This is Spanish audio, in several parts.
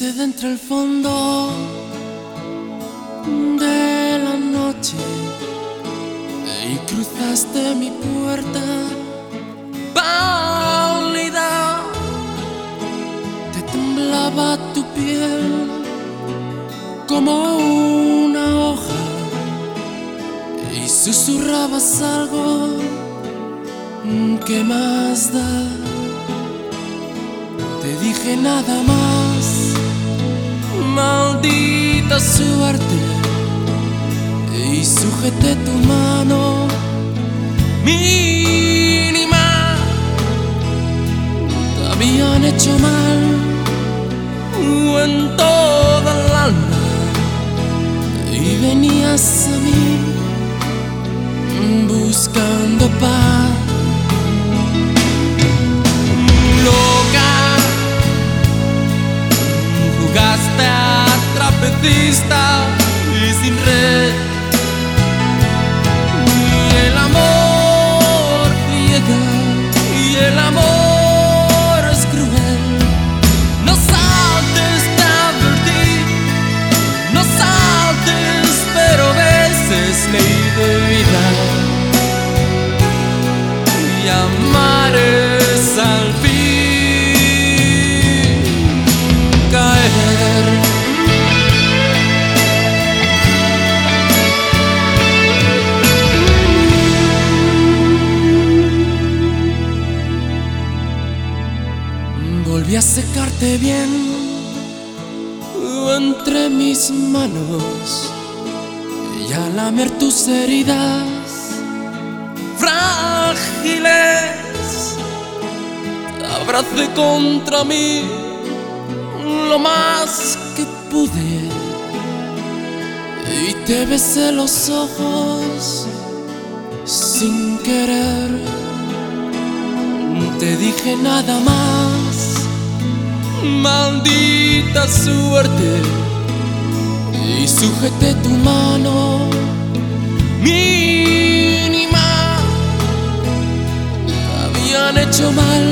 Llegaste de entre el fondo de la noche y cruzaste mi puerta pálida. Te temblaba tu piel como una hoja y susurrabas algo. ¿Qué más da? Te dije nada más, maldita suerte, y sujeté tu mano mínima. Te habían hecho mal en toda el alma y venías a mí buscando paz. Jugaste a trapecista y sin red, y el amor ciega y el amor es cruel. No saltes, te advertí, no saltes, pero ves, es ley de vida, y amar es al fin caer. Volví a secarte bien entre mis manos y a lamer tus heridas frágiles. Te abracé contra mí lo más que pude y te besé los ojos sin querer. Te dije nada más, maldita suerte, y sujeté tu mano mínima. Te habían hecho mal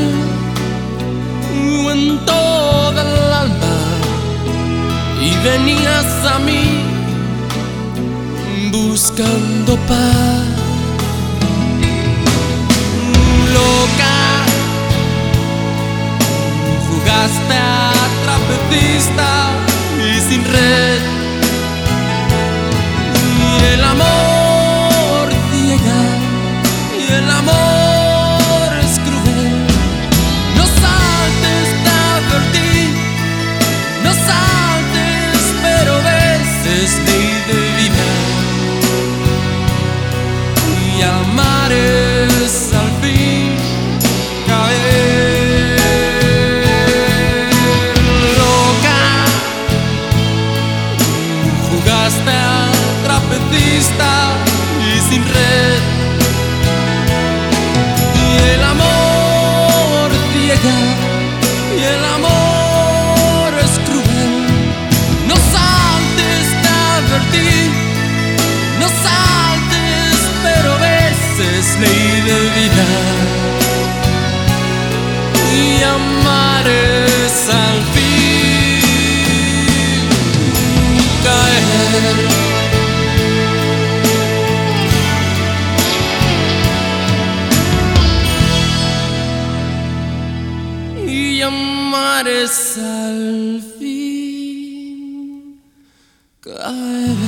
en toda el alma y venías a mí buscando paz. Loca, jugaste a trapecista y sin red, y el amor ciega y el amor es cruel. No saltes, te advertí, no saltes, pero ves, es ley de vida, y amar es al fin caer. Loca, jugaste a trapecista y sin red, y el amor ciega y el amor es cruel. No saltes, te advertí, no saltes, pero ves, es ley de vida, y amar es al fin caer. Y amar es al fin caer.